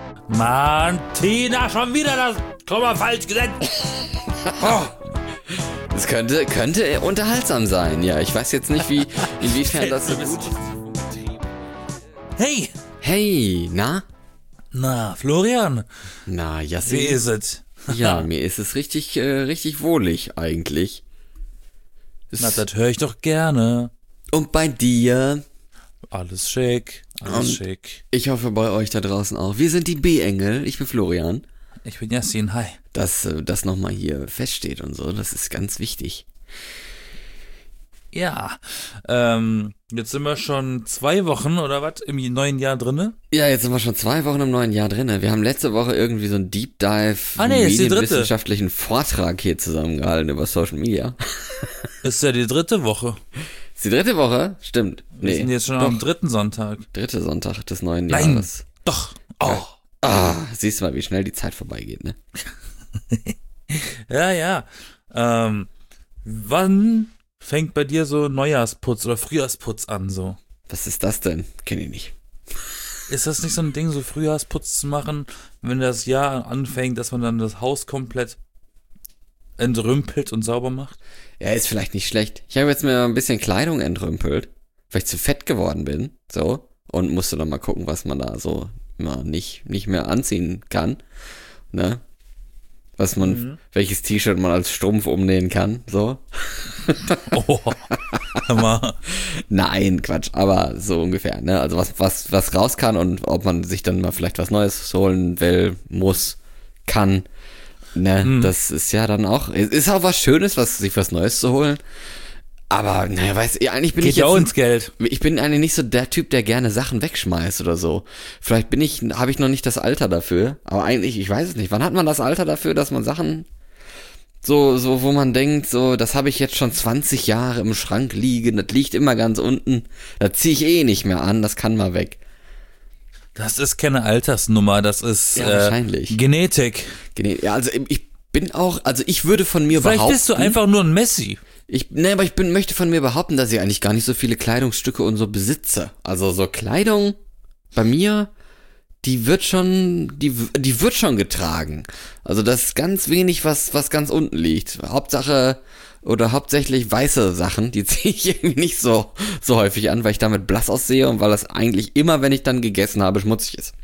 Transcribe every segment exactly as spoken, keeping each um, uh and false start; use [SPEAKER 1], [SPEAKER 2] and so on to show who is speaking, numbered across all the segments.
[SPEAKER 1] Mann, Tina, schon wieder das Komma falsch gesetzt. Oh.
[SPEAKER 2] Das könnte, könnte unterhaltsam sein, ja. Ich weiß jetzt nicht, wie, inwiefern das so gut...
[SPEAKER 1] Hey!
[SPEAKER 2] Hey, na?
[SPEAKER 1] Na, Florian?
[SPEAKER 2] Na, Yassin?
[SPEAKER 1] Wie ist es?
[SPEAKER 2] Ja, mir ist es richtig, äh, richtig wohlig eigentlich. Es
[SPEAKER 1] Na, das höre ich doch gerne.
[SPEAKER 2] Und bei dir?
[SPEAKER 1] Alles schick, alles
[SPEAKER 2] Und
[SPEAKER 1] schick.
[SPEAKER 2] Ich hoffe bei euch da draußen auch. Wir sind die B-Engel, ich bin Florian.
[SPEAKER 1] Ich bin Yassin, hi.
[SPEAKER 2] Dass äh, das nochmal hier feststeht und so, das ist ganz wichtig.
[SPEAKER 1] Ja, ähm, jetzt sind wir schon zwei Wochen oder was im neuen Jahr drinne?
[SPEAKER 2] Ja, jetzt sind wir schon zwei Wochen im neuen Jahr drin. Wir haben letzte Woche irgendwie so einen Deep Dive
[SPEAKER 1] ah, nee, ist die dritte.
[SPEAKER 2] medienwissenschaftlichen Vortrag hier zusammengehalten über Social Media.
[SPEAKER 1] Ist ja die dritte Woche.
[SPEAKER 2] Ist die dritte Woche? Stimmt.
[SPEAKER 1] Wir
[SPEAKER 2] nee,
[SPEAKER 1] sind jetzt schon
[SPEAKER 2] doch.
[SPEAKER 1] am dritten Sonntag.
[SPEAKER 2] Dritte Sonntag des neuen
[SPEAKER 1] Nein,
[SPEAKER 2] Jahres.
[SPEAKER 1] doch. Oh.
[SPEAKER 2] Ah, siehst du mal, wie schnell die Zeit vorbeigeht, ne?
[SPEAKER 1] ja, ja. Ähm, wann fängt bei dir so Neujahrsputz oder Frühjahrsputz an, so?
[SPEAKER 2] Was ist das denn? Kenn ich nicht.
[SPEAKER 1] Ist das nicht so ein Ding, so Frühjahrsputz zu machen, wenn das Jahr anfängt, dass man dann das Haus komplett entrümpelt und sauber macht?
[SPEAKER 2] Ja, ist vielleicht nicht schlecht. Ich habe jetzt mir ein bisschen Kleidung entrümpelt, weil ich zu fett geworden bin, so, und musste dann mal gucken, was man da so immer nicht, nicht mehr anziehen kann, ne? Was man, mhm. welches T-Shirt man als Strumpf umnähen kann, so.
[SPEAKER 1] Oh, Hammer.
[SPEAKER 2] Nein, Quatsch, aber so ungefähr, ne? Also was, was, was raus kann und ob man sich dann mal vielleicht was Neues holen will, muss, kann, ne? Mhm. Das ist ja dann auch, ist auch was Schönes, was, sich was Neues zu holen. Aber, naja, weiß ich, eigentlich bin
[SPEAKER 1] Geht
[SPEAKER 2] ich jetzt...
[SPEAKER 1] ja auch ins Geld.
[SPEAKER 2] Ich bin eigentlich nicht so der Typ, der gerne Sachen wegschmeißt oder so. Vielleicht bin ich, habe ich noch nicht das Alter dafür. Aber eigentlich, ich weiß es nicht. Wann hat man das Alter dafür, dass man Sachen so, so, wo man denkt, so, das habe ich jetzt schon zwanzig Jahre im Schrank liegen, das liegt immer ganz unten, das ziehe ich eh nicht mehr an, das kann mal weg.
[SPEAKER 1] Das ist keine Altersnummer, das ist
[SPEAKER 2] ja,
[SPEAKER 1] äh,
[SPEAKER 2] wahrscheinlich.
[SPEAKER 1] Genetik.
[SPEAKER 2] Gene- ja, also ich bin auch, also ich würde von mir
[SPEAKER 1] Vielleicht
[SPEAKER 2] behaupten...
[SPEAKER 1] Vielleicht bist du einfach nur ein Messi.
[SPEAKER 2] Ich, ne, aber ich bin, möchte von mir behaupten, dass ich eigentlich gar nicht so viele Kleidungsstücke und so besitze. Also so Kleidung bei mir, die wird schon, die, die wird schon getragen. Also das ist ganz wenig, was, was ganz unten liegt. Hauptsache oder hauptsächlich weiße Sachen, die ziehe ich irgendwie nicht so, so häufig an, weil ich damit blass aussehe und weil das eigentlich immer, wenn ich dann gegessen habe, schmutzig ist.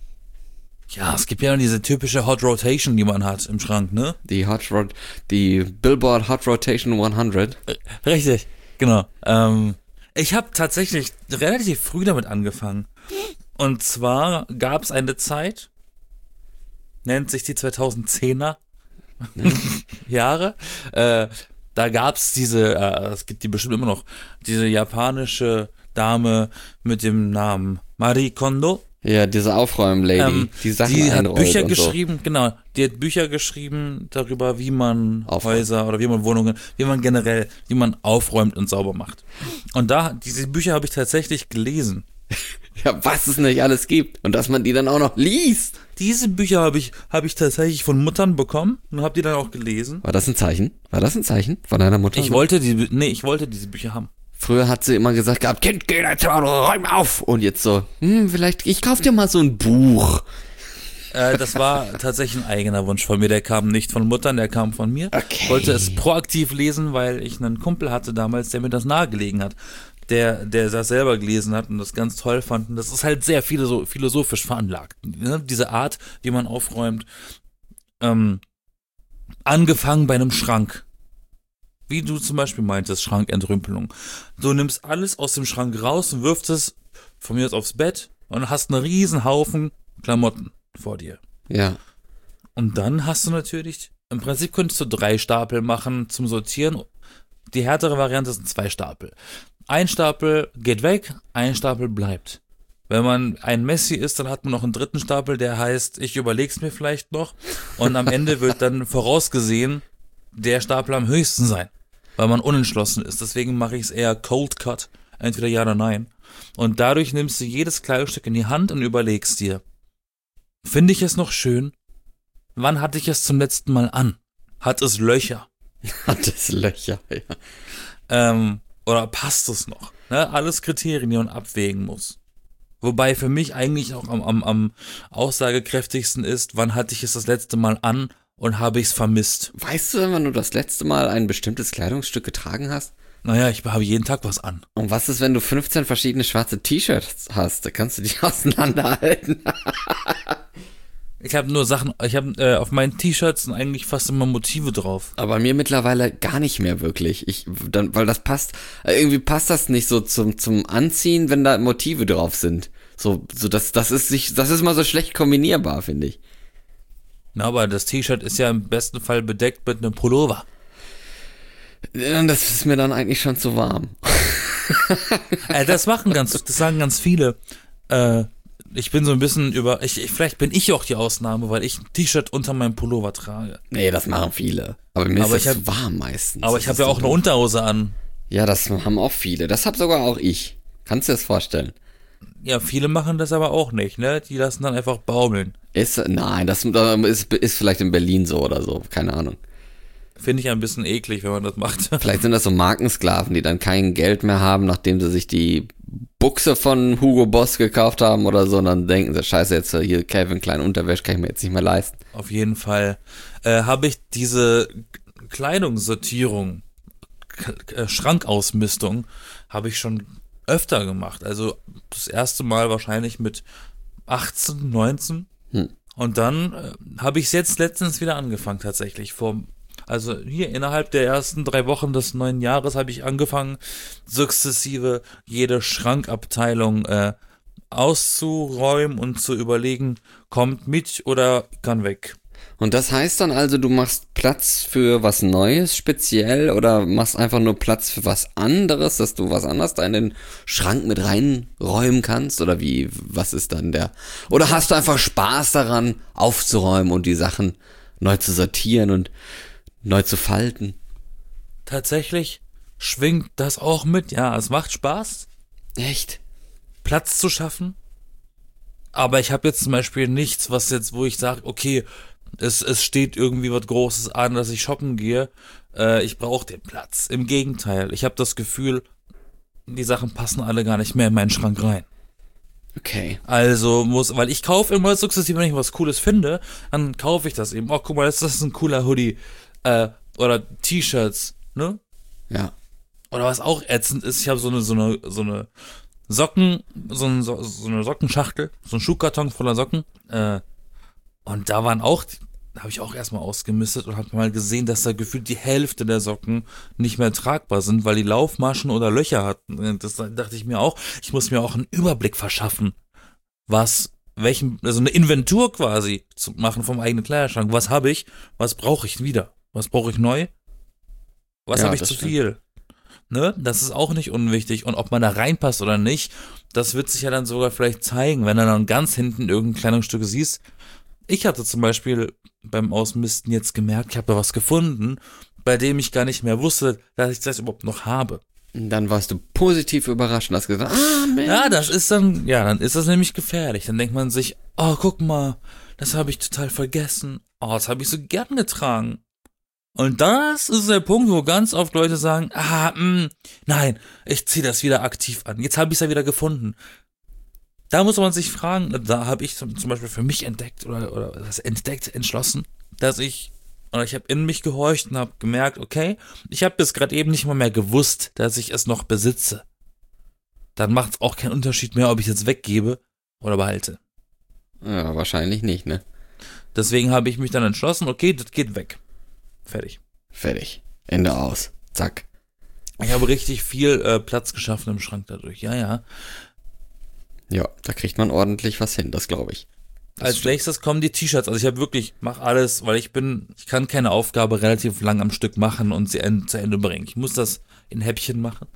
[SPEAKER 1] Ja, es gibt ja diese typische Hot Rotation, die man hat im Schrank, ne?
[SPEAKER 2] Die Hot Rot, die Billboard Hot Rotation hundert.
[SPEAKER 1] Richtig, genau. Ähm, ich habe tatsächlich relativ früh damit angefangen. Und zwar gab es eine Zeit, nennt sich die zweitausendzehner Jahre. Äh, da gab es diese, äh, es gibt die bestimmt immer noch, diese japanische Dame mit dem Namen Marie Kondo.
[SPEAKER 2] Ja, diese Aufräumen-Lady,
[SPEAKER 1] ähm,
[SPEAKER 2] die Sachen
[SPEAKER 1] Die hat Bücher
[SPEAKER 2] und
[SPEAKER 1] geschrieben,
[SPEAKER 2] so.
[SPEAKER 1] genau, die hat Bücher geschrieben darüber, wie man
[SPEAKER 2] Aufräumen.
[SPEAKER 1] Häuser oder wie man Wohnungen, wie man generell, wie man aufräumt und sauber macht. Und da, diese Bücher habe ich tatsächlich gelesen.
[SPEAKER 2] Ja, was es nicht alles gibt und dass man die dann auch noch liest.
[SPEAKER 1] Diese Bücher habe ich, habe ich tatsächlich von Muttern bekommen und habe die dann auch gelesen.
[SPEAKER 2] War das ein Zeichen? War das ein Zeichen von deiner Mutter?
[SPEAKER 1] Ich wollte die, nee, ich wollte diese Bücher haben.
[SPEAKER 2] Früher hat sie immer gesagt gehabt, Kind, geh jetzt mal, räum auf. Und jetzt so, hm, vielleicht, ich kauf dir mal so ein Buch.
[SPEAKER 1] Äh, das war tatsächlich ein eigener Wunsch von mir. Der kam nicht von Muttern, der kam von mir.
[SPEAKER 2] Okay.
[SPEAKER 1] Ich wollte es proaktiv lesen, weil ich einen Kumpel hatte damals, der mir das nahegelegen hat. Der, der das selber gelesen hat und das ganz toll fand. Und das ist halt sehr philosoph- philosophisch veranlagt. Ne? Diese Art, wie man aufräumt. Ähm, angefangen bei einem Schrank. Wie du zum Beispiel meintest, Schrankentrümpelung. Du nimmst alles aus dem Schrank raus und wirfst es von mir aus aufs Bett und hast einen riesen Haufen Klamotten vor dir.
[SPEAKER 2] Ja.
[SPEAKER 1] Und dann hast du natürlich, im Prinzip könntest du drei Stapel machen zum Sortieren. Die härtere Variante sind zwei Stapel. Ein Stapel geht weg, ein Stapel bleibt. Wenn man ein Messi ist, dann hat man noch einen dritten Stapel, der heißt, ich überleg's mir vielleicht noch. Und am Ende wird dann vorausgesehen, der Stapel am höchsten sein, weil man unentschlossen ist. Deswegen mache ich es eher Cold Cut, entweder ja oder nein. Und dadurch nimmst du jedes Kleidungsstück in die Hand und überlegst dir, finde ich es noch schön? Wann hatte ich es zum letzten Mal an? Hat es Löcher?
[SPEAKER 2] Hat es Löcher, ja.
[SPEAKER 1] Ähm, oder passt es noch? Ne? Alles Kriterien, die man abwägen muss. Wobei für mich eigentlich auch am, am, am aussagekräftigsten ist, wann hatte ich es das letzte Mal an und habe ich es vermisst.
[SPEAKER 2] Weißt du, wenn du das letzte Mal ein bestimmtes Kleidungsstück getragen hast?
[SPEAKER 1] Naja, ich habe jeden Tag was an.
[SPEAKER 2] Und was ist, wenn du fünfzehn verschiedene schwarze T-Shirts hast? Da kannst du die auseinanderhalten.
[SPEAKER 1] Ich habe nur Sachen, ich habe äh, auf meinen T-Shirts sind eigentlich fast immer Motive drauf.
[SPEAKER 2] Aber mir mittlerweile gar nicht mehr wirklich. Ich, dann, weil das passt, äh, irgendwie passt das nicht so zum, zum Anziehen, wenn da Motive drauf sind. So, so das, das ist sich, das ist mal so schlecht kombinierbar, finde ich.
[SPEAKER 1] Na, aber das T-Shirt ist ja im besten Fall bedeckt mit einem Pullover.
[SPEAKER 2] Ja, das ist mir dann eigentlich schon zu warm.
[SPEAKER 1] äh, das machen ganz, das sagen ganz viele. Äh, ich bin so ein bisschen über, ich, ich, vielleicht bin ich auch die Ausnahme, weil ich ein T-Shirt unter meinem Pullover trage.
[SPEAKER 2] Nee, das machen viele. Aber mir
[SPEAKER 1] aber
[SPEAKER 2] ist es
[SPEAKER 1] hab,
[SPEAKER 2] zu warm meistens.
[SPEAKER 1] Aber
[SPEAKER 2] das
[SPEAKER 1] ich habe ja auch eine Unterhose an.
[SPEAKER 2] Ja, das haben auch viele. Das hab sogar auch ich. Kannst du dir das vorstellen?
[SPEAKER 1] Ja, viele machen das aber auch nicht, ne? Die lassen dann einfach baumeln.
[SPEAKER 2] Ist, nein, das ist, ist vielleicht in Berlin so oder so. Keine Ahnung.
[SPEAKER 1] Finde ich ein bisschen eklig, wenn man das macht.
[SPEAKER 2] Vielleicht sind das so Markensklaven, die dann kein Geld mehr haben, nachdem sie sich die Buchse von Hugo Boss gekauft haben oder so. Und dann denken sie, scheiße, jetzt hier Calvin Klein Unterwäsche kann ich mir jetzt nicht mehr leisten.
[SPEAKER 1] Auf jeden Fall äh, habe ich diese Kleidungssortierung, K- äh, Schrankausmistung, habe ich schon öfter gemacht. Also das erste Mal wahrscheinlich mit achtzehn, neunzehn.
[SPEAKER 2] Hm.
[SPEAKER 1] Und dann äh, habe ich es jetzt letztens wieder angefangen tatsächlich. Vor, also hier innerhalb der ersten drei Wochen des neuen Jahres habe ich angefangen, sukzessive jede Schrankabteilung äh, auszuräumen und zu überlegen, kommt mit oder kann weg.
[SPEAKER 2] Und das heißt dann also, du machst Platz für was Neues speziell oder machst einfach nur Platz für was anderes, dass du was anderes da in den Schrank mit reinräumen kannst? Oder wie, was ist dann der? Oder hast du einfach Spaß daran, aufzuräumen und die Sachen neu zu sortieren und neu zu falten?
[SPEAKER 1] Tatsächlich schwingt das auch mit, ja, es macht Spaß,
[SPEAKER 2] Echt?
[SPEAKER 1] Platz zu schaffen. Aber ich habe jetzt zum Beispiel nichts, was jetzt, wo ich sage, okay, es, es steht irgendwie was Großes an, dass ich shoppen gehe. Äh, ich brauche den Platz. Im Gegenteil, ich habe das Gefühl, die Sachen passen alle gar nicht mehr in meinen Schrank rein.
[SPEAKER 2] Okay.
[SPEAKER 1] Also muss, weil ich kaufe immer sukzessive, wenn ich was Cooles finde, dann kaufe ich das eben. Oh, guck mal, das ist ein cooler Hoodie. Äh, oder T-Shirts, ne?
[SPEAKER 2] Ja.
[SPEAKER 1] Oder was auch ätzend ist, ich habe so eine, so eine, so eine Socken, so, ein, so, so eine Sockenschachtel, so ein Schuhkarton voller Socken. Äh, und da waren auch, da habe ich auch erstmal ausgemistet und habe mal gesehen, dass da gefühlt die Hälfte der Socken nicht mehr tragbar sind, weil die Laufmaschen oder Löcher hatten. Das dachte ich mir auch, ich muss mir auch einen Überblick verschaffen, was, welchen, also eine Inventur quasi zu machen vom eigenen Kleiderschrank. Was habe ich? Was brauche ich wieder? Was brauche ich neu? Was
[SPEAKER 2] Ja,
[SPEAKER 1] habe ich
[SPEAKER 2] das
[SPEAKER 1] zu
[SPEAKER 2] stimmt.
[SPEAKER 1] viel? Ne? Das ist auch nicht unwichtig. Und ob man da reinpasst oder nicht, das wird sich ja dann sogar vielleicht zeigen, wenn du dann ganz hinten irgendein Kleidungsstück siehst. Ich hatte zum Beispiel beim Ausmisten jetzt gemerkt, ich habe da was gefunden, bei dem ich gar nicht mehr wusste, dass ich das überhaupt noch habe.
[SPEAKER 2] Und dann warst du positiv überrascht und hast gesagt, ah, Mensch.
[SPEAKER 1] Ja, das ist dann, ja, dann ist das nämlich gefährlich. Dann denkt man sich, oh, guck mal, das habe ich total vergessen. Oh, das habe ich so gern getragen. Und das ist der Punkt, wo ganz oft Leute sagen, ah, mh, nein, ich ziehe das wieder aktiv an. Jetzt habe ich es ja wieder gefunden. Da muss man sich fragen, da habe ich zum Beispiel für mich entdeckt oder, oder das entdeckt, entschlossen, dass ich, oder ich habe in mich gehorcht und habe gemerkt, okay, ich habe bis gerade eben nicht mal mehr gewusst, dass ich es noch besitze. Dann macht es auch keinen Unterschied mehr, ob ich es jetzt weggebe oder behalte.
[SPEAKER 2] Ja, wahrscheinlich nicht, ne?
[SPEAKER 1] Deswegen habe ich mich dann entschlossen, okay, das geht weg. Fertig.
[SPEAKER 2] Fertig. Ende aus. Zack.
[SPEAKER 1] Ich habe richtig viel äh, Platz geschaffen im Schrank dadurch, ja, ja.
[SPEAKER 2] Ja, da kriegt man ordentlich was hin, das glaube ich. Das
[SPEAKER 1] Als nächstes kommen die T-Shirts. Also ich habe wirklich, mach alles, weil ich bin, ich kann keine Aufgabe relativ lang am Stück machen und sie end, zu Ende bringen. Ich muss das in Häppchen machen.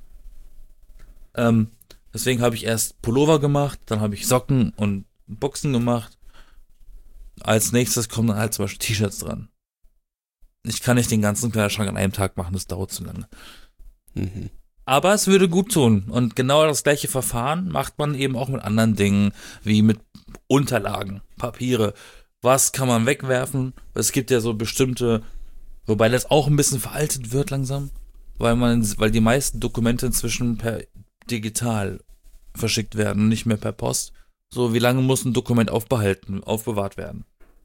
[SPEAKER 1] Ähm, deswegen habe ich erst Pullover gemacht, dann habe ich Socken und Buchsen gemacht. Als nächstes kommen dann halt zum Beispiel T-Shirts dran. Ich kann nicht den ganzen Kleiderschrank an einem Tag machen, das dauert zu lange.
[SPEAKER 2] Mhm.
[SPEAKER 1] Aber es würde gut tun. Und genau das gleiche Verfahren macht man eben auch mit anderen Dingen, wie mit Unterlagen, Papiere. Was kann man wegwerfen? Es gibt ja so bestimmte, wobei das auch ein bisschen veraltet wird langsam, weil man, weil die meisten Dokumente inzwischen per digital verschickt werden, nicht mehr per Post. So, wie lange muss ein Dokument aufbehalten, aufbewahrt werden?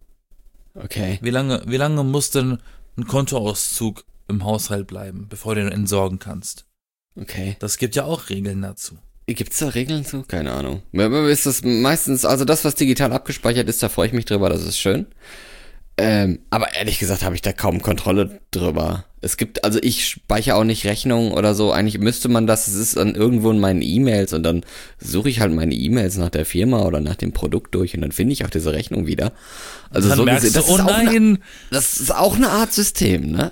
[SPEAKER 2] Okay.
[SPEAKER 1] Wie lange, wie lange muss denn ein Kontoauszug im Haushalt bleiben, bevor du den entsorgen kannst?
[SPEAKER 2] Okay.
[SPEAKER 1] Das gibt ja auch Regeln dazu.
[SPEAKER 2] Gibt's da Regeln zu? Keine Ahnung. Ist das meistens, also das, was digital abgespeichert ist, da freue ich mich drüber, das ist schön. Ähm, aber ehrlich gesagt habe ich da kaum Kontrolle drüber. Es gibt, also ich speichere auch nicht Rechnungen oder so. Eigentlich müsste man das, es ist dann irgendwo in meinen E-Mails und dann suche ich halt meine E-Mails nach der Firma oder nach dem Produkt durch und dann finde ich auch diese Rechnung wieder. Also
[SPEAKER 1] dann
[SPEAKER 2] so
[SPEAKER 1] merkst
[SPEAKER 2] gesehen, das
[SPEAKER 1] du, oh
[SPEAKER 2] ist auch
[SPEAKER 1] nein.
[SPEAKER 2] Eine, das ist auch eine Art System, ne?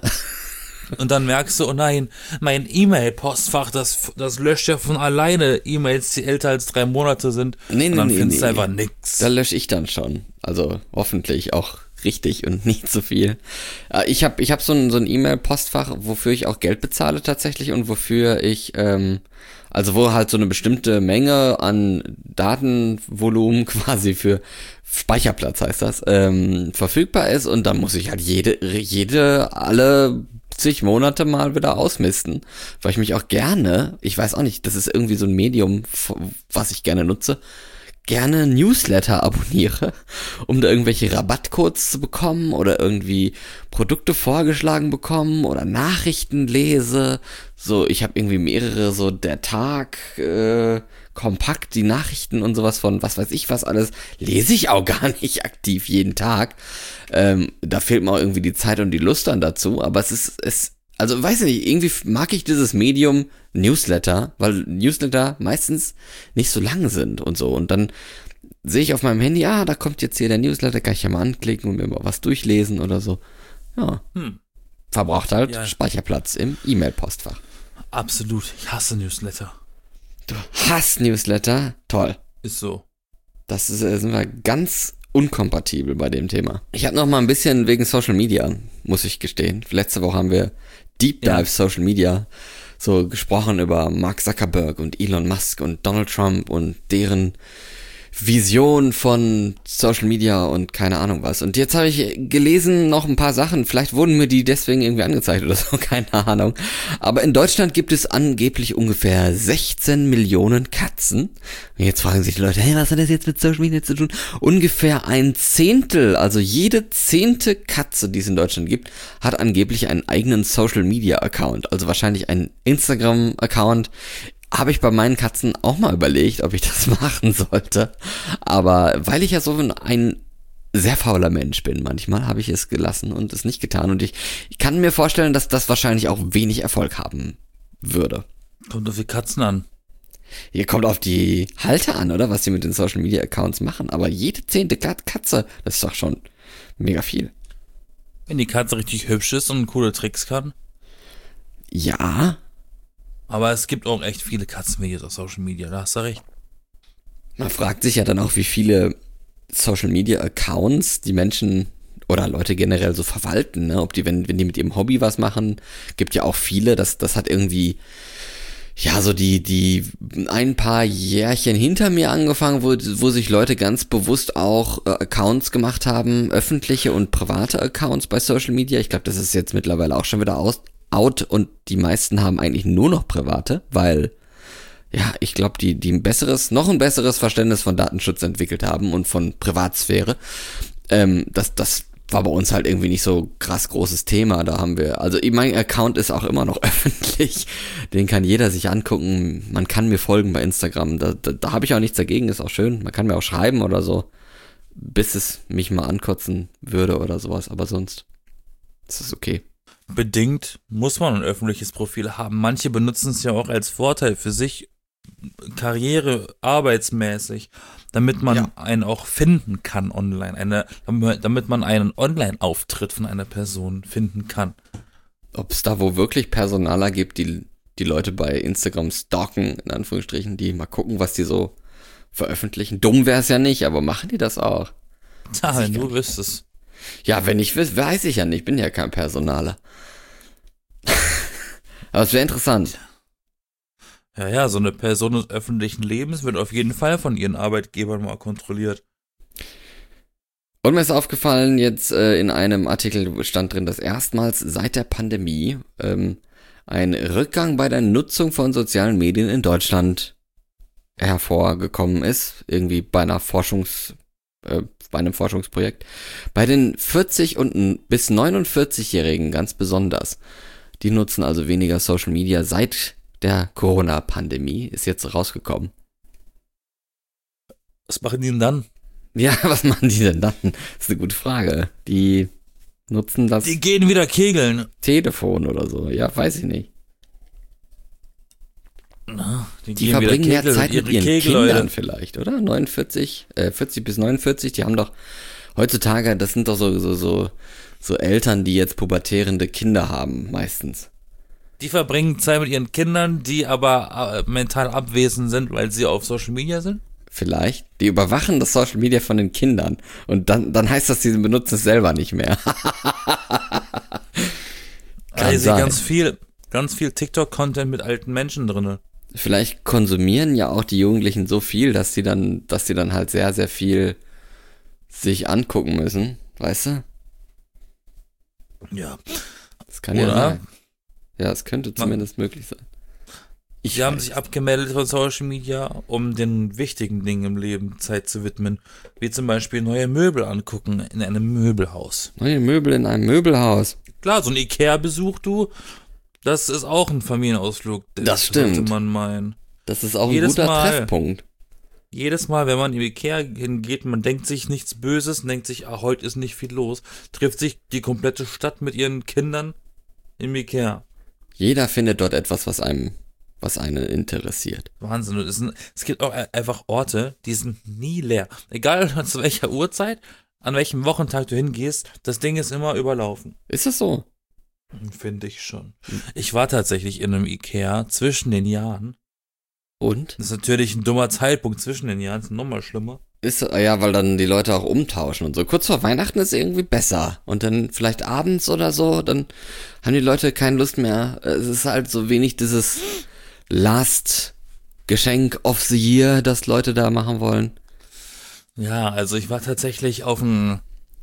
[SPEAKER 1] Und dann merkst du, oh nein, mein E-Mail-Postfach, das, das löscht ja von alleine E-Mails, die älter als drei Monate sind.
[SPEAKER 2] Nee, nee,
[SPEAKER 1] und dann
[SPEAKER 2] nee,
[SPEAKER 1] findest
[SPEAKER 2] nee.
[SPEAKER 1] du einfach nix.
[SPEAKER 2] Da lösche ich dann schon. Also hoffentlich auch richtig und nicht zu viel. Ich habe ich hab so ein, so ein E-Mail-Postfach, wofür ich auch Geld bezahle tatsächlich und wofür ich, ähm, also wo halt so eine bestimmte Menge an Datenvolumen quasi für Speicherplatz heißt das, ähm, verfügbar ist und dann muss ich halt jede, jede, alle zig Monate mal wieder ausmisten, weil ich mich auch gerne, ich weiß auch nicht, das ist irgendwie so ein Medium, was ich gerne nutze, gerne Newsletter abonniere, um da irgendwelche Rabattcodes zu bekommen oder irgendwie Produkte vorgeschlagen bekommen oder Nachrichten lese. So, ich habe irgendwie mehrere, so der Tag, äh, kompakt, die Nachrichten und sowas von was weiß ich was alles, lese ich auch gar nicht aktiv jeden Tag. Ähm, da fehlt mir auch irgendwie die Zeit und die Lust dann dazu, aber es ist, es, also weiß ich nicht, irgendwie mag ich dieses Medium Newsletter, weil Newsletter meistens nicht so lang sind und so und dann sehe ich auf meinem Handy, ah, da kommt jetzt hier der Newsletter, kann ich ja mal anklicken und mir mal was durchlesen oder so. Ja. Hm. Verbraucht halt ja. Speicherplatz im E-Mail-Postfach.
[SPEAKER 1] Absolut, ich hasse Newsletter.
[SPEAKER 2] Du hast Newsletter? Toll.
[SPEAKER 1] Ist so.
[SPEAKER 2] Das ist, sind wir ganz unkompatibel bei dem Thema. Ich habe noch mal ein bisschen wegen Social Media, muss ich gestehen. Letzte Woche haben wir Deep Dive ja. Social Media so gesprochen über Mark Zuckerberg und Elon Musk und Donald Trump und deren Vision von Social Media und keine Ahnung was. Und jetzt habe ich gelesen noch ein paar Sachen, vielleicht wurden mir die deswegen irgendwie angezeigt oder so, keine Ahnung. Aber in Deutschland gibt es angeblich ungefähr sechzehn Millionen Katzen. Und jetzt fragen sich die Leute, hey, was hat das jetzt mit Social Media zu tun? Ungefähr ein Zehntel, also jede zehnte Katze, die es in Deutschland gibt, hat angeblich einen eigenen Social Media Account. Also wahrscheinlich einen Instagram Account. Habe ich bei meinen Katzen auch mal überlegt, ob ich das machen sollte. Aber weil ich ja so ein sehr fauler Mensch bin, manchmal habe ich es gelassen und es nicht getan. Und ich, ich kann mir vorstellen, dass das wahrscheinlich auch wenig Erfolg haben würde.
[SPEAKER 1] Kommt auf die Katzen an.
[SPEAKER 2] Hier kommt auf die Halter an, oder? Was die mit den Social Media Accounts machen. Aber jede zehnte Katze, das ist doch schon mega viel.
[SPEAKER 1] Wenn die Katze richtig hübsch ist und coole Tricks kann.
[SPEAKER 2] Ja.
[SPEAKER 1] Aber es gibt auch echt viele Katzenvideos auf Social Media, da hast du recht.
[SPEAKER 2] Man fragt sich ja dann auch, wie viele Social Media Accounts die Menschen oder Leute generell so verwalten, ne? Ob die, wenn, wenn die mit ihrem Hobby was machen, gibt ja auch viele, das, das hat irgendwie, ja, so die, die ein paar Jährchen hinter mir angefangen, wo, wo sich Leute ganz bewusst auch äh, Accounts gemacht haben, öffentliche und private Accounts bei Social Media. Ich glaube, das ist jetzt mittlerweile auch schon wieder aus, out und die meisten haben eigentlich nur noch private, weil, ja, ich glaube, die, die ein besseres, noch ein besseres Verständnis von Datenschutz entwickelt haben und von Privatsphäre. Ähm, das, das war bei uns halt irgendwie nicht so krass großes Thema. Da haben wir, also mein Account ist auch immer noch öffentlich. Den kann jeder sich angucken. Man kann mir folgen bei Instagram. Da, da, da habe ich auch nichts dagegen, ist auch schön. Man kann mir auch schreiben oder so, bis es mich mal ankotzen würde oder sowas. Aber sonst ist es okay.
[SPEAKER 1] Bedingt muss man ein öffentliches Profil haben. Manche benutzen es ja auch als Vorteil für sich, Karriere, arbeitsmäßig, damit man ja. einen auch finden kann online, eine, damit man einen Online-Auftritt von einer Person finden kann.
[SPEAKER 2] Ob es da wo wirklich Personaler gibt, die die Leute bei Instagram stalken, in Anführungsstrichen, die mal gucken, was die so veröffentlichen. Dumm wäre es ja nicht, aber machen die das auch?
[SPEAKER 1] Ja, wenn du wüsstest.
[SPEAKER 2] Ja, wenn ich wüsste, weiß ich ja nicht. Ich bin ja kein Personaler. Aber es wäre interessant.
[SPEAKER 1] Ja, ja, so eine Person des öffentlichen Lebens wird auf jeden Fall von ihren Arbeitgebern mal kontrolliert.
[SPEAKER 2] Und mir ist aufgefallen, jetzt äh, in einem Artikel stand drin, dass erstmals seit der Pandemie ähm, ein Rückgang bei der Nutzung von sozialen Medien in Deutschland hervorgekommen ist, irgendwie bei einer Forschungs, äh, bei einem Forschungsprojekt. Bei den vierzig und bis neunundvierzig-Jährigen ganz besonders. Die nutzen also weniger Social Media seit der Corona-Pandemie, ist jetzt rausgekommen.
[SPEAKER 1] Was machen die denn dann?
[SPEAKER 2] Ja, was machen die denn dann? Das ist eine gute Frage. Die nutzen das
[SPEAKER 1] Die gehen wieder kegeln.
[SPEAKER 2] Telefon oder so. Ja, weiß ich nicht.
[SPEAKER 1] Na, die
[SPEAKER 2] Die
[SPEAKER 1] gehen wieder
[SPEAKER 2] verbringen mehr
[SPEAKER 1] kegeln
[SPEAKER 2] Zeit
[SPEAKER 1] und
[SPEAKER 2] mit ihren
[SPEAKER 1] Kegel,
[SPEAKER 2] Kindern
[SPEAKER 1] Leute.
[SPEAKER 2] vielleicht, oder? neunundvierzig, äh, vierzig bis neunundvierzig, die haben doch heutzutage, das sind doch so, so, so, so Eltern, die jetzt pubertierende Kinder haben, meistens.
[SPEAKER 1] Die verbringen Zeit mit ihren Kindern, die aber äh, mental abwesend sind, weil sie auf Social Media sind.
[SPEAKER 2] Vielleicht. Die überwachen das Social Media von den Kindern. Und dann, dann heißt das, sie benutzen es selber nicht mehr. Kann
[SPEAKER 1] Ich sehe
[SPEAKER 2] sein.
[SPEAKER 1] ganz viel, ganz viel TikTok-Content mit alten Menschen drin.
[SPEAKER 2] Vielleicht konsumieren ja auch die Jugendlichen so viel, dass sie dann, dass sie dann halt sehr, sehr viel sich angucken müssen. Weißt du?
[SPEAKER 1] Ja.
[SPEAKER 2] Das kann ja
[SPEAKER 1] Oder?
[SPEAKER 2] sein. Ja, es könnte zumindest möglich sein. Ich
[SPEAKER 1] Die haben
[SPEAKER 2] weiß.
[SPEAKER 1] sich abgemeldet von Social Media, um den wichtigen Dingen im Leben Zeit zu widmen. Wie zum Beispiel neue Möbel angucken in einem Möbelhaus.
[SPEAKER 2] Neue Möbel in einem Möbelhaus.
[SPEAKER 1] Klar, so ein Ikea-Besuch, du, das ist auch ein Familienausflug.
[SPEAKER 2] Das stimmt.
[SPEAKER 1] Sollte man meinen.
[SPEAKER 2] Das ist auch ein
[SPEAKER 1] Jedes
[SPEAKER 2] guter
[SPEAKER 1] Mal.
[SPEAKER 2] Treffpunkt.
[SPEAKER 1] Jedes Mal, wenn man im Ikea hingeht, man denkt sich nichts Böses, denkt sich, ah, heute ist nicht viel los, trifft sich die komplette Stadt mit ihren Kindern im Ikea.
[SPEAKER 2] Jeder findet dort etwas, was einem, was einen interessiert.
[SPEAKER 1] Wahnsinn. Und es, sind, es gibt auch einfach Orte, die sind nie leer. Egal zu welcher Uhrzeit, an welchem Wochentag du hingehst, das Ding ist immer überlaufen.
[SPEAKER 2] Ist das so?
[SPEAKER 1] Finde ich schon. Ich war tatsächlich in einem Ikea zwischen den Jahren.
[SPEAKER 2] Und?
[SPEAKER 1] Das ist natürlich ein dummer Zeitpunkt zwischen den Jahren, das ist nochmal schlimmer.
[SPEAKER 2] Ist, ja, weil dann die Leute auch umtauschen und so. Kurz vor Weihnachten ist irgendwie besser. Und dann vielleicht abends oder so, dann haben die Leute keine Lust mehr. Es ist halt so wenig dieses Last Geschenk of the Year, das Leute da machen wollen.
[SPEAKER 1] Ja, also ich war tatsächlich auf dem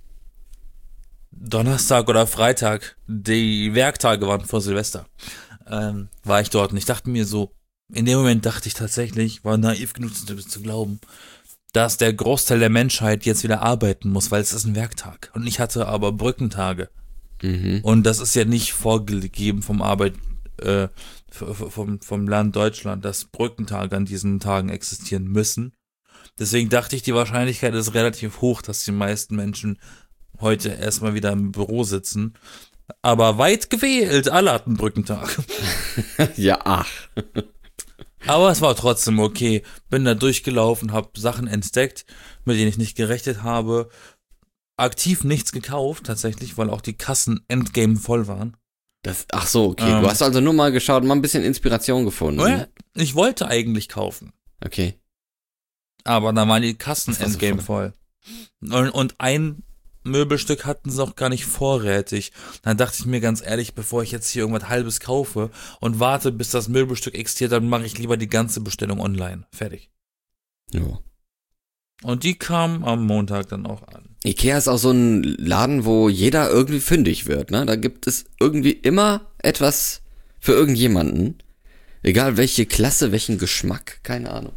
[SPEAKER 1] Donnerstag oder Freitag, die Werktage waren vor Silvester, ähm, war ich dort und ich dachte mir so, in dem Moment dachte ich tatsächlich, war naiv genug zu, zu glauben, dass der Großteil der Menschheit jetzt wieder arbeiten muss, weil es ist ein Werktag. Und ich hatte aber Brückentage.
[SPEAKER 2] Mhm.
[SPEAKER 1] Und das ist ja nicht vorgegeben vom Arbeit, äh, vom, vom Land Deutschland, dass Brückentage an diesen Tagen existieren müssen. Deswegen dachte ich, die Wahrscheinlichkeit ist relativ hoch, dass die meisten Menschen heute erstmal wieder im Büro sitzen. Aber weit gewählt, alle hatten Brückentag.
[SPEAKER 2] Ja, ach.
[SPEAKER 1] Aber es war trotzdem okay. Bin da durchgelaufen, hab Sachen entdeckt, mit denen ich nicht gerechnet habe. Aktiv nichts gekauft, tatsächlich, weil auch die Kassen Endgame voll waren.
[SPEAKER 2] Das, ach so, okay.
[SPEAKER 1] Ähm.
[SPEAKER 2] Du hast also nur mal geschaut, mal ein bisschen Inspiration gefunden.
[SPEAKER 1] Ja, ich wollte eigentlich kaufen,
[SPEAKER 2] Okay.
[SPEAKER 1] aber dann waren die Kassen
[SPEAKER 2] Das war so
[SPEAKER 1] Endgame voll. Und, und ein Möbelstück hatten sie auch gar nicht vorrätig. Dann dachte ich mir ganz ehrlich, bevor ich jetzt hier irgendwas Halbes kaufe und warte, bis das Möbelstück existiert, dann mache ich lieber die ganze Bestellung online. Fertig.
[SPEAKER 2] Ja.
[SPEAKER 1] Und die kam am Montag dann auch an.
[SPEAKER 2] Ikea ist auch so ein Laden, wo jeder irgendwie fündig wird, ne? Da gibt es irgendwie immer etwas für irgendjemanden. Egal welche Klasse, welchen Geschmack, keine Ahnung.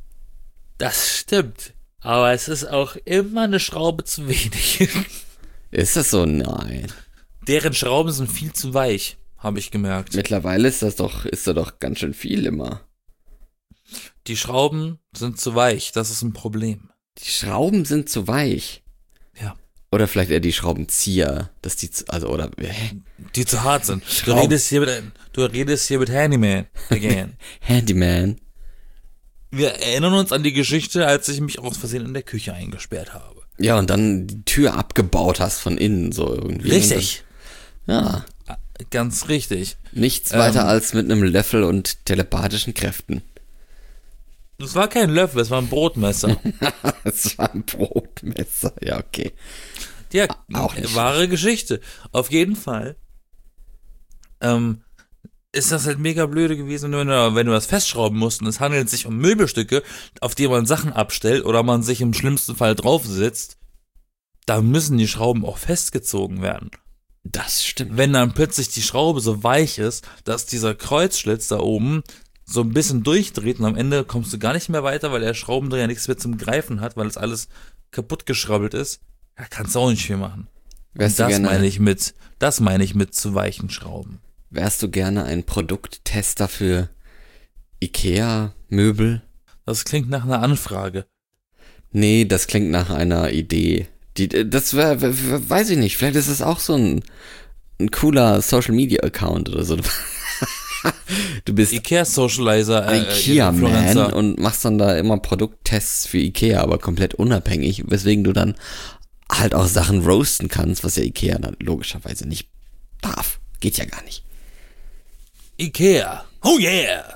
[SPEAKER 1] Das stimmt. Aber es ist auch immer eine Schraube zu wenig.
[SPEAKER 2] Ist das so? Nein.
[SPEAKER 1] Deren Schrauben sind viel zu weich, habe ich gemerkt.
[SPEAKER 2] Mittlerweile ist das doch, ist da doch ganz schön viel immer.
[SPEAKER 1] Die Schrauben sind zu weich, das ist ein Problem.
[SPEAKER 2] Die Schrauben sind zu weich.
[SPEAKER 1] Ja.
[SPEAKER 2] Oder vielleicht eher die Schraubenzieher, dass die, zu, also, oder, hä?
[SPEAKER 1] Die zu hart sind. Du
[SPEAKER 2] Schrauben.
[SPEAKER 1] redest hier mit, du redest hier mit Handyman again.
[SPEAKER 2] Handyman.
[SPEAKER 1] Wir erinnern uns an die Geschichte, als ich mich aus Versehen in der Küche eingesperrt habe.
[SPEAKER 2] Ja, und dann die Tür abgebaut hast von innen, so irgendwie.
[SPEAKER 1] Richtig.
[SPEAKER 2] Und dann, ja.
[SPEAKER 1] Ganz richtig.
[SPEAKER 2] Nichts weiter
[SPEAKER 1] Ähm.
[SPEAKER 2] als mit einem Löffel und telepathischen Kräften.
[SPEAKER 1] Das war kein Löffel, es war ein Brotmesser.
[SPEAKER 2] Es war ein Brotmesser, ja, okay.
[SPEAKER 1] Ja,
[SPEAKER 2] Auch nicht
[SPEAKER 1] wahre Geschichte. Auf jeden Fall. Ähm, ist das halt mega blöde gewesen, wenn du, wenn du das festschrauben musst und es handelt sich um Möbelstücke, auf die man Sachen abstellt oder man sich im schlimmsten Fall drauf sitzt, da müssen die Schrauben auch festgezogen werden.
[SPEAKER 2] Das stimmt.
[SPEAKER 1] Wenn dann plötzlich die Schraube so weich ist, dass dieser Kreuzschlitz da oben so ein bisschen durchdreht und am Ende kommst du gar nicht mehr weiter, weil der Schraubendreher nichts mehr zum Greifen hat, weil es alles kaputt geschrabbelt ist, ja, kannst du auch nicht viel machen.
[SPEAKER 2] Wärst
[SPEAKER 1] Und
[SPEAKER 2] du
[SPEAKER 1] das
[SPEAKER 2] gerne,
[SPEAKER 1] meine ich mit, das meine ich mit zu weichen Schrauben.
[SPEAKER 2] wärst du gerne ein Produkttester für IKEA-Möbel?
[SPEAKER 1] Das klingt nach einer Anfrage.
[SPEAKER 2] Nee, das klingt nach einer Idee. Die, das wäre, weiß ich nicht, vielleicht ist es auch so ein, ein cooler Social-Media-Account oder so. Du bist
[SPEAKER 1] Ikea Socializer,
[SPEAKER 2] ein
[SPEAKER 1] äh,
[SPEAKER 2] Ikea-Man
[SPEAKER 1] Influencer.
[SPEAKER 2] und machst dann da immer Produkttests für Ikea, aber komplett unabhängig, weswegen du dann halt auch Sachen roasten kannst, was ja Ikea dann logischerweise nicht darf. Geht ja gar nicht.
[SPEAKER 1] Ikea. Oh yeah.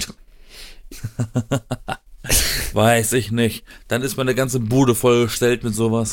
[SPEAKER 1] Weiß ich nicht. Dann ist meine ganze Bude vollgestellt mit sowas.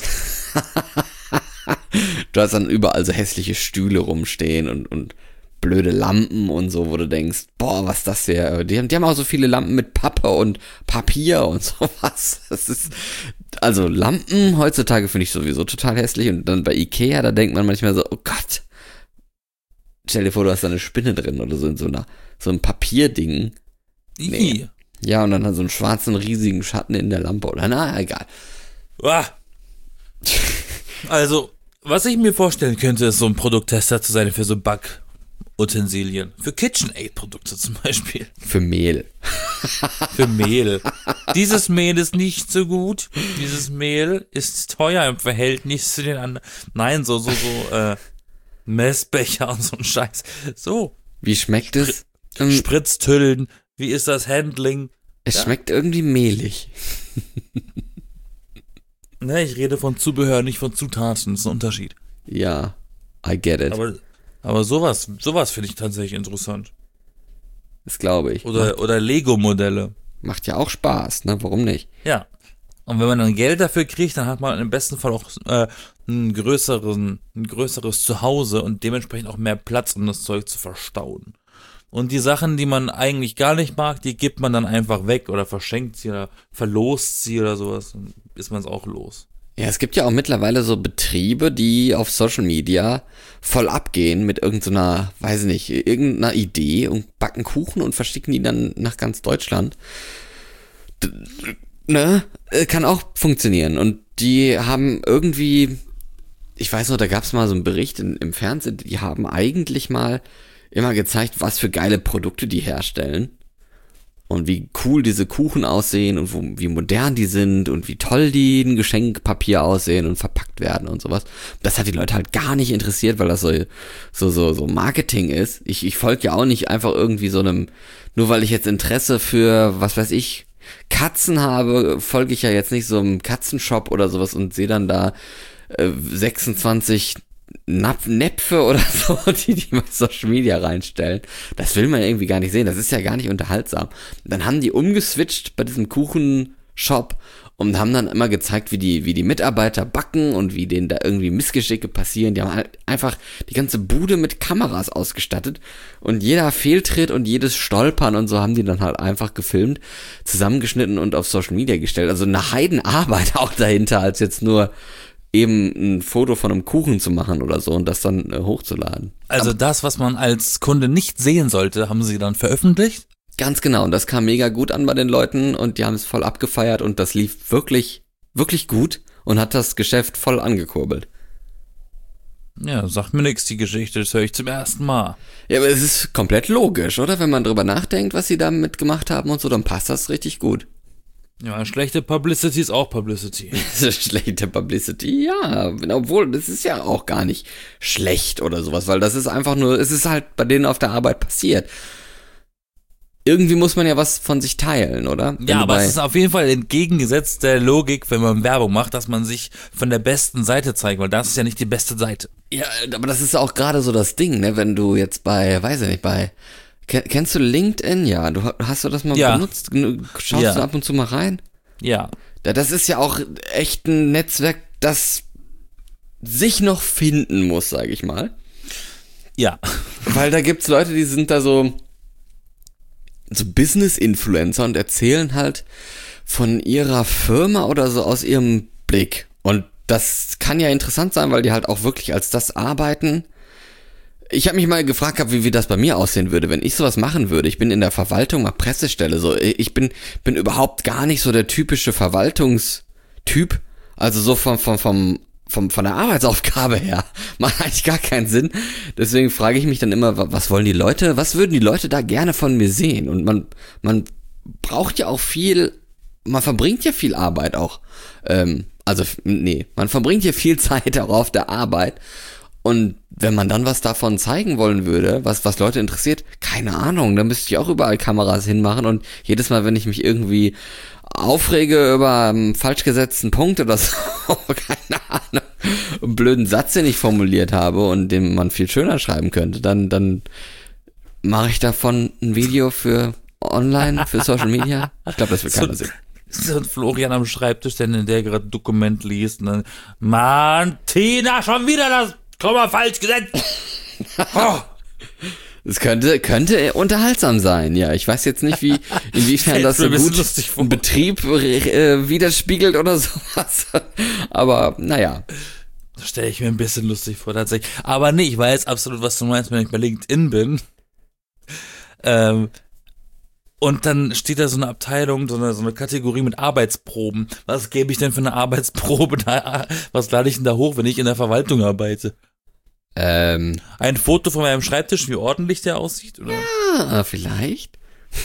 [SPEAKER 2] Du hast dann überall so hässliche Stühle rumstehen und, und blöde Lampen und so, wo du denkst, boah, was das wäre. Die haben, die haben auch so viele Lampen mit Pappe und Papier und sowas. Das ist, also Lampen heutzutage finde ich sowieso total hässlich und dann bei Ikea, da denkt man manchmal so, oh Gott. Stell dir vor, du hast da eine Spinne drin oder so in so einer, so ein Papierding. Nee. Ja, und dann hat so einen schwarzen, riesigen Schatten in der Lampe oder, na, egal.
[SPEAKER 1] Ah. Also, was ich mir vorstellen könnte, ist so ein Produkttester zu sein für so Backutensilien. Für KitchenAid-Produkte zum Beispiel.
[SPEAKER 2] Für Mehl.
[SPEAKER 1] Für Mehl. Dieses Mehl ist nicht so gut. Dieses Mehl ist teuer im Verhältnis zu den anderen. Nein, so, so, so, äh, Messbecher und so ein Scheiß. So.
[SPEAKER 2] Wie schmeckt es? Ähm,
[SPEAKER 1] Spritztüllen. Wie ist das Handling?
[SPEAKER 2] es
[SPEAKER 1] ja.
[SPEAKER 2] schmeckt irgendwie mehlig.
[SPEAKER 1] Ne, ich rede von Zubehör, nicht von Zutaten. Das ist ein Unterschied.
[SPEAKER 2] Ja, I get it.
[SPEAKER 1] Aber, aber sowas, sowas finde ich tatsächlich interessant.
[SPEAKER 2] Das glaube ich.
[SPEAKER 1] Oder,
[SPEAKER 2] macht,
[SPEAKER 1] oder Lego-Modelle.
[SPEAKER 2] macht ja auch Spaß, ne? Warum nicht?
[SPEAKER 1] Ja. Und wenn man dann Geld dafür kriegt, dann hat man im besten Fall auch äh, einen größeren, ein größeres Zuhause und dementsprechend auch mehr Platz, um das Zeug zu verstauen. Und die Sachen, die man eigentlich gar nicht mag, die gibt man dann einfach weg oder verschenkt sie oder verlost sie oder sowas. Dann ist man es auch los.
[SPEAKER 2] Ja, es gibt ja auch mittlerweile so Betriebe, die auf Social Media voll abgehen mit irgendeiner, weiß ich nicht, irgendeiner Idee und backen Kuchen und verschicken die dann nach ganz Deutschland. D- ne? Kann auch funktionieren. Und die haben irgendwie, ich weiß noch, da gab es mal so einen Bericht in, im Fernsehen, die haben eigentlich mal immer gezeigt, was für geile Produkte die herstellen. Und wie cool diese Kuchen aussehen und wo, wie modern die sind und wie toll die in Geschenkpapier aussehen und verpackt werden und sowas. Das hat die Leute halt gar nicht interessiert, weil das so so so, so Marketing ist. Ich, ich folge ja auch nicht einfach irgendwie so einem, nur weil ich jetzt Interesse für, was weiß ich, Katzen habe, folge ich ja jetzt nicht so einem Katzenshop oder sowas und sehe dann da äh, sechsundzwanzig Nap- Näpfe oder so, die die bei Social Media reinstellen. Das will man irgendwie gar nicht sehen. Das ist ja gar nicht unterhaltsam. Dann haben die umgeswitcht bei diesem Kuchenshop und haben dann immer gezeigt, wie die, wie die Mitarbeiter backen und wie denen da irgendwie Missgeschicke passieren. Die haben halt einfach die ganze Bude mit Kameras ausgestattet und jeder Fehltritt und jedes Stolpern und so haben die dann halt einfach gefilmt, zusammengeschnitten und auf Social Media gestellt. Also eine Heidenarbeit auch dahinter, als jetzt nur eben ein Foto von einem Kuchen zu machen oder so und das dann äh, hochzuladen.
[SPEAKER 1] Also
[SPEAKER 2] Aber
[SPEAKER 1] das, was man als Kunde nicht sehen sollte, haben sie dann veröffentlicht?
[SPEAKER 2] ganz genau, und das kam mega gut an bei den Leuten und die haben es voll abgefeiert und das lief wirklich, wirklich gut und hat das Geschäft voll angekurbelt.
[SPEAKER 1] Ja, sagt mir nichts, die Geschichte, das höre ich zum ersten Mal.
[SPEAKER 2] Ja, aber es ist komplett logisch, oder? Wenn man drüber nachdenkt, was sie damit gemacht haben und so, dann passt das richtig gut.
[SPEAKER 1] Ja, schlechte Publicity ist auch Publicity.
[SPEAKER 2] Das ist schlechte Publicity, ja, obwohl, das ist ja auch gar nicht schlecht oder sowas, weil das ist einfach nur, es ist halt bei denen auf der Arbeit passiert. Irgendwie muss man ja was von sich teilen, oder? Wenn
[SPEAKER 1] Ja,
[SPEAKER 2] du
[SPEAKER 1] aber
[SPEAKER 2] bei-
[SPEAKER 1] es ist auf jeden Fall entgegengesetzt der Logik, wenn man Werbung macht, dass man sich von der besten Seite zeigt, weil das ist ja nicht die beste Seite.
[SPEAKER 2] Ja, aber das ist auch gerade so das Ding, ne, wenn du jetzt bei, weiß ich nicht, bei, ken- kennst du LinkedIn? Ja, du ha- hast du das mal
[SPEAKER 1] Ja.
[SPEAKER 2] benutzt? Schaust
[SPEAKER 1] Ja.
[SPEAKER 2] du ab und zu mal rein?
[SPEAKER 1] Ja.
[SPEAKER 2] Ja, das ist ja auch echt ein Netzwerk, das sich noch finden muss, sage ich mal.
[SPEAKER 1] Ja.
[SPEAKER 2] Weil da gibt's Leute, die sind da so, so Business-Influencer und erzählen halt von ihrer Firma oder so aus ihrem Blick. Und das kann ja interessant sein, weil die halt auch wirklich als das arbeiten. Ich habe mich mal gefragt gehabt, wie, wie das bei mir aussehen würde, wenn ich sowas machen würde. Ich bin in der Verwaltung, mal Pressestelle, so. Ich bin, bin überhaupt gar nicht so der typische Verwaltungstyp. Also so vom, vom, vom, vom, von der Arbeitsaufgabe her. Macht eigentlich gar keinen Sinn. Deswegen frage ich mich dann immer, was wollen die Leute, was würden die Leute da gerne von mir sehen? Und man, man braucht ja auch viel, man verbringt ja viel Arbeit auch. Ähm, also, nee, man verbringt ja viel Zeit auch auf der Arbeit. Und wenn man dann was davon zeigen wollen würde, was, was Leute interessiert, keine Ahnung, dann müsste ich auch überall Kameras hinmachen und jedes Mal, wenn ich mich irgendwie aufrege über einen falsch gesetzten Punkt oder so, keine Ahnung, einen blöden Satz, den ich formuliert habe und den man viel schöner schreiben könnte, dann, dann mache ich davon ein Video für online, für Social Media. Ich glaube, das wird keiner sehen.
[SPEAKER 1] So ein Florian am Schreibtisch, der der gerade ein Dokument liest und dann, Mann, Tina, schon wieder das Komma falsch gesetzt. Oh.
[SPEAKER 2] Es könnte, könnte unterhaltsam sein, ja. Ich weiß jetzt nicht, wie, inwiefern das so gut einen Betrieb äh, widerspiegelt oder sowas. Aber, naja.
[SPEAKER 1] Das stelle ich mir ein bisschen lustig vor, tatsächlich. Aber nee, ich weiß absolut, was du meinst, wenn ich bei LinkedIn bin. Ähm, und dann steht da so eine Abteilung, so eine, so eine Kategorie mit Arbeitsproben. Was gebe ich denn für eine Arbeitsprobe da? Was lade ich denn da hoch, wenn ich in der Verwaltung arbeite?
[SPEAKER 2] Ähm.
[SPEAKER 1] Ein Foto von meinem Schreibtisch, wie ordentlich der aussieht, oder?
[SPEAKER 2] Ja, vielleicht.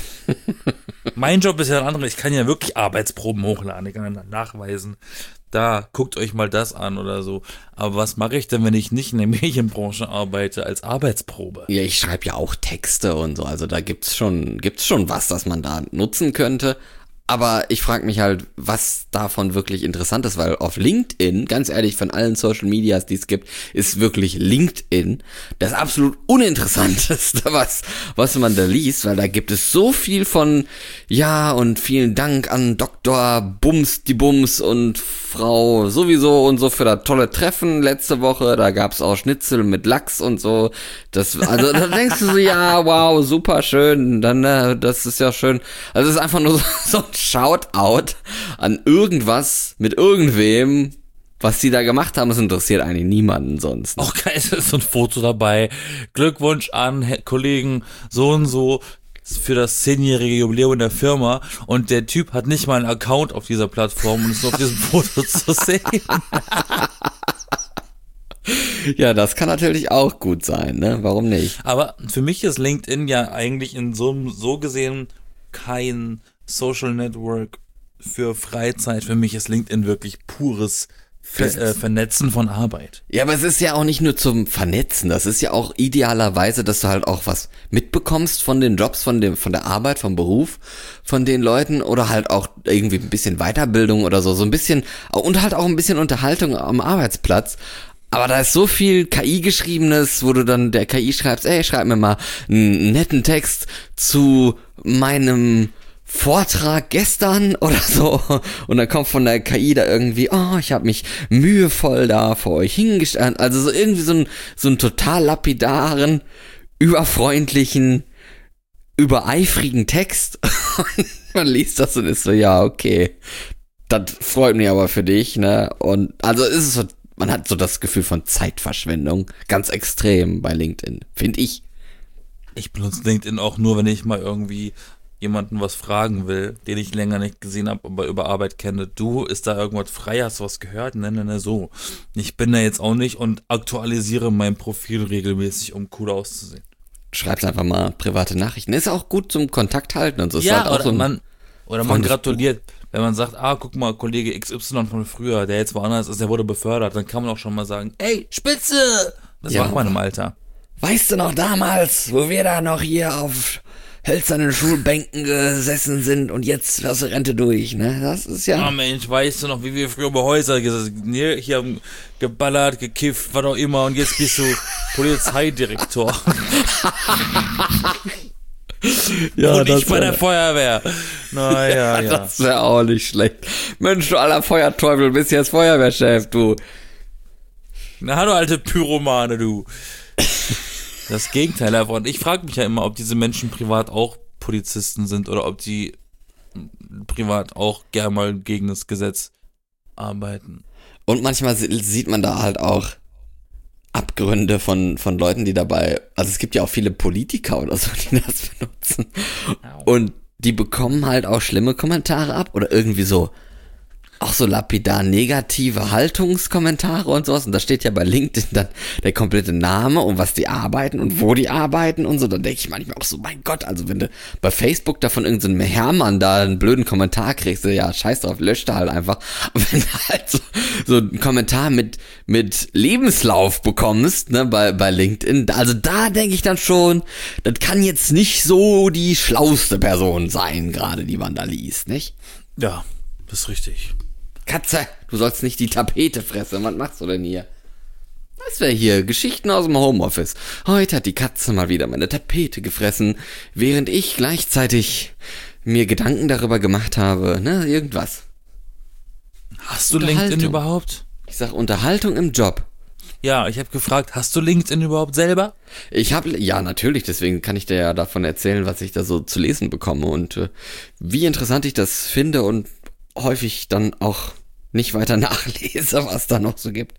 [SPEAKER 1] Mein Job ist ja ein anderer. Ich kann ja wirklich Arbeitsproben hochladen. Ich kann dann nachweisen. Da, guckt euch mal das an oder so. Aber was mache ich denn, wenn ich nicht in der Medienbranche arbeite, als Arbeitsprobe?
[SPEAKER 2] Ja, ich schreibe ja auch Texte und so. Also da gibt's schon, gibt's schon was, das man da nutzen könnte. Aber ich frage mich halt, was davon wirklich interessant ist, weil auf LinkedIn, ganz ehrlich, von allen Social Medias, die es gibt, ist wirklich LinkedIn das absolut uninteressanteste, was, was man da liest, weil da gibt es so viel von, ja, und vielen Dank an Doktor Bums, die Bums und Frau sowieso und so für das tolle Treffen letzte Woche. Da gab's auch Schnitzel mit Lachs und so. Das, also da denkst du so, ja, wow, super schön, dann, äh, das ist ja schön. Also es ist einfach nur so, so ein Shoutout an irgendwas mit irgendwem, was die da gemacht haben. Es interessiert eigentlich niemanden sonst.
[SPEAKER 1] Auch geil, es ist so ein Foto dabei. Glückwunsch an Herr Kollegen so und so für das zehnjährige Jubiläum der Firma. Und der Typ hat nicht mal einen Account auf dieser Plattform und ist nur auf diesem Foto zu sehen.
[SPEAKER 2] Ja, das kann natürlich auch gut sein, ne? Warum nicht?
[SPEAKER 1] Aber für mich ist LinkedIn ja eigentlich in so, so gesehen kein Social Network für Freizeit. Für mich ist LinkedIn wirklich pures Ver- äh, Vernetzen von Arbeit.
[SPEAKER 2] Ja, aber es ist ja auch nicht nur zum Vernetzen. Das ist ja auch idealerweise, dass du halt auch was mitbekommst von den Jobs, von dem, von der Arbeit, vom Beruf, von den Leuten oder halt auch irgendwie ein bisschen Weiterbildung oder so, so ein bisschen und halt auch ein bisschen Unterhaltung am Arbeitsplatz. Aber da ist so viel K I-Geschriebenes, wo du dann der K I schreibst, ey, schreib mir mal einen netten Text zu meinem Vortrag gestern oder so. Und dann kommt von der K I da irgendwie, oh, ich habe mich mühevoll da vor euch hingestellt. Also so irgendwie so ein, so ein total lapidaren, überfreundlichen, übereifrigen Text. Und man liest das und ist so, ja, okay. Das freut mich aber für dich, ne? Und also ist es so, man hat so das Gefühl von Zeitverschwendung. Ganz extrem bei LinkedIn, finde ich.
[SPEAKER 1] Ich benutze LinkedIn auch nur, wenn ich mal irgendwie jemanden was fragen will, den ich länger nicht gesehen habe, aber über Arbeit kenne. Du, ist da irgendwas frei? Hast du was gehört? Ne, ne, ne, so. Ich bin da jetzt auch nicht und aktualisiere mein Profil regelmäßig, um cool auszusehen.
[SPEAKER 2] Schreibst einfach mal private Nachrichten. Ist auch gut zum Kontakt halten und so.
[SPEAKER 1] Ja,
[SPEAKER 2] ist halt auch
[SPEAKER 1] oder,
[SPEAKER 2] so
[SPEAKER 1] man, oder man gratuliert. Wenn man sagt, ah, guck mal, Kollege X Y von früher, der jetzt woanders ist, der wurde befördert, dann kann man auch schon mal sagen, ey, Spitze! Das
[SPEAKER 2] ja,
[SPEAKER 1] macht man im Alter.
[SPEAKER 2] Weißt du noch damals, wo wir da noch hier auf hölzernen Schulbänken gesessen sind und jetzt hast du Rente durch, ne? Das ist ja...
[SPEAKER 1] Ah, Mensch, weißt du noch, wie wir früher bei Häusern gesessen, ne? Hier haben geballert, gekifft, was auch immer und jetzt bist du Polizeidirektor. Ja, und ich bei der Feuerwehr. Naja, ja. ja.
[SPEAKER 2] Das wäre auch nicht schlecht. Mensch, du aller Feuerteufel, bist jetzt Feuerwehrchef, du.
[SPEAKER 1] Na, hallo, alte Pyromane, du. Das Gegenteil davon. Ich frage mich ja immer, ob diese Menschen privat auch Polizisten sind oder ob die privat auch gerne mal gegen das Gesetz arbeiten.
[SPEAKER 2] Und manchmal sieht man da halt auch Abgründe von, von Leuten, die dabei, also es gibt ja auch viele Politiker oder so, die das benutzen. Und die bekommen halt auch schlimme Kommentare ab oder irgendwie so, auch so lapidar negative Haltungskommentare und sowas. Und da steht ja bei LinkedIn dann der komplette Name und was die arbeiten und wo die arbeiten und so. Dann denke ich manchmal auch so, mein Gott, also wenn du bei Facebook da von irgendeinem Hermann da einen blöden Kommentar kriegst, ja, scheiß drauf, löscht da halt einfach. Aber wenn du halt so, so einen Kommentar mit, mit Lebenslauf bekommst, ne, bei, bei LinkedIn, also da denke ich dann schon, das kann jetzt nicht so die schlauste Person sein, gerade die man da liest, nicht?
[SPEAKER 1] Ja, das ist richtig.
[SPEAKER 2] Katze, du sollst nicht die Tapete fressen. Was machst du denn hier? Das wäre hier Geschichten aus dem Homeoffice. Heute hat die Katze mal wieder meine Tapete gefressen, während ich gleichzeitig mir Gedanken darüber gemacht habe, ne, irgendwas.
[SPEAKER 1] Hast du LinkedIn überhaupt?
[SPEAKER 2] Ich sag Unterhaltung im Job.
[SPEAKER 1] Ja, ich habe gefragt, hast du LinkedIn überhaupt selber?
[SPEAKER 2] Ich habe, ja natürlich, deswegen kann ich dir ja davon erzählen, was ich da so zu lesen bekomme und äh, wie interessant ich das finde und häufig dann auch nicht weiter nachlese, was da noch so gibt.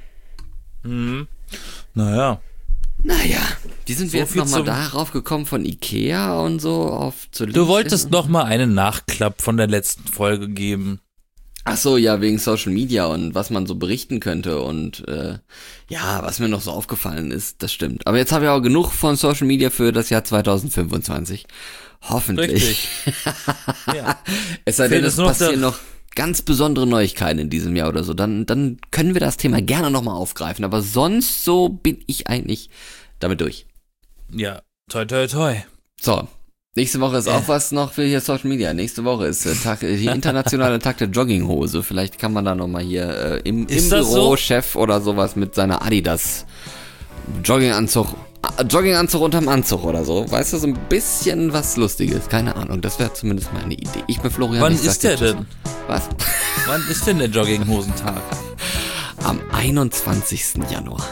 [SPEAKER 1] Mhm. Naja.
[SPEAKER 2] Naja, wie sind
[SPEAKER 1] So
[SPEAKER 2] wir jetzt
[SPEAKER 1] viel
[SPEAKER 2] nochmal
[SPEAKER 1] zum-
[SPEAKER 2] darauf gekommen von Ikea und so auf zu
[SPEAKER 1] Du
[SPEAKER 2] LinkedIn?
[SPEAKER 1] wolltest noch mal einen Nachklapp von der letzten Folge geben.
[SPEAKER 2] Ach so, ja, wegen Social Media und was man so berichten könnte und äh, ja, was mir noch so aufgefallen ist, das stimmt. Aber jetzt habe ich auch genug von Social Media für das Jahr zwanzig fünfundzwanzig. Hoffentlich.
[SPEAKER 1] Richtig. Ja.
[SPEAKER 2] Es sei denn,
[SPEAKER 1] Fehlt
[SPEAKER 2] es
[SPEAKER 1] es nur noch
[SPEAKER 2] passieren
[SPEAKER 1] der-
[SPEAKER 2] noch ganz besondere Neuigkeiten in diesem Jahr oder so. Dann, dann können wir das Thema gerne nochmal aufgreifen. Aber sonst so bin ich eigentlich damit durch.
[SPEAKER 1] Ja, toi toi toi.
[SPEAKER 2] So, nächste Woche ist
[SPEAKER 1] Äh.
[SPEAKER 2] auch was noch für hier Social Media. Nächste Woche ist äh, Tag, die internationale Tag der Jogginghose. Vielleicht kann man da nochmal hier äh, im, im
[SPEAKER 1] Ist das
[SPEAKER 2] Büro
[SPEAKER 1] so?
[SPEAKER 2] Chef oder sowas mit seiner Adidas Jogginganzug, äh, Jogginganzug unterm Anzug oder so. Weißt du, so ein bisschen was Lustiges. Keine Ahnung, das wäre zumindest mal eine Idee. Ich bin Florian.
[SPEAKER 1] Wann
[SPEAKER 2] ich sag
[SPEAKER 1] ist der
[SPEAKER 2] dir Tschüss.
[SPEAKER 1] denn?
[SPEAKER 2] Was?
[SPEAKER 1] Wann ist denn der Jogginghosentag?
[SPEAKER 2] Am einundzwanzigsten Januar.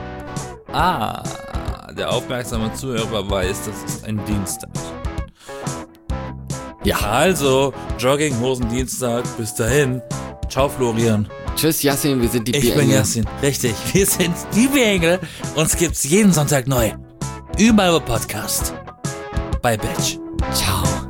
[SPEAKER 1] Ah, der aufmerksame Zuhörer weiß, das ist ein Dienstag.
[SPEAKER 2] Ja.
[SPEAKER 1] Also, Jogginghosen-Dienstag, bis dahin. Ciao, Florian.
[SPEAKER 2] Tschüss, Yassin, wir sind die
[SPEAKER 1] Ich bin
[SPEAKER 2] Bierengel.
[SPEAKER 1] Yassin. Richtig, wir sind die Bierengel. Uns gibt's jeden Sonntag neu. Überall über Podcast. Bei Batch.
[SPEAKER 2] Ciao.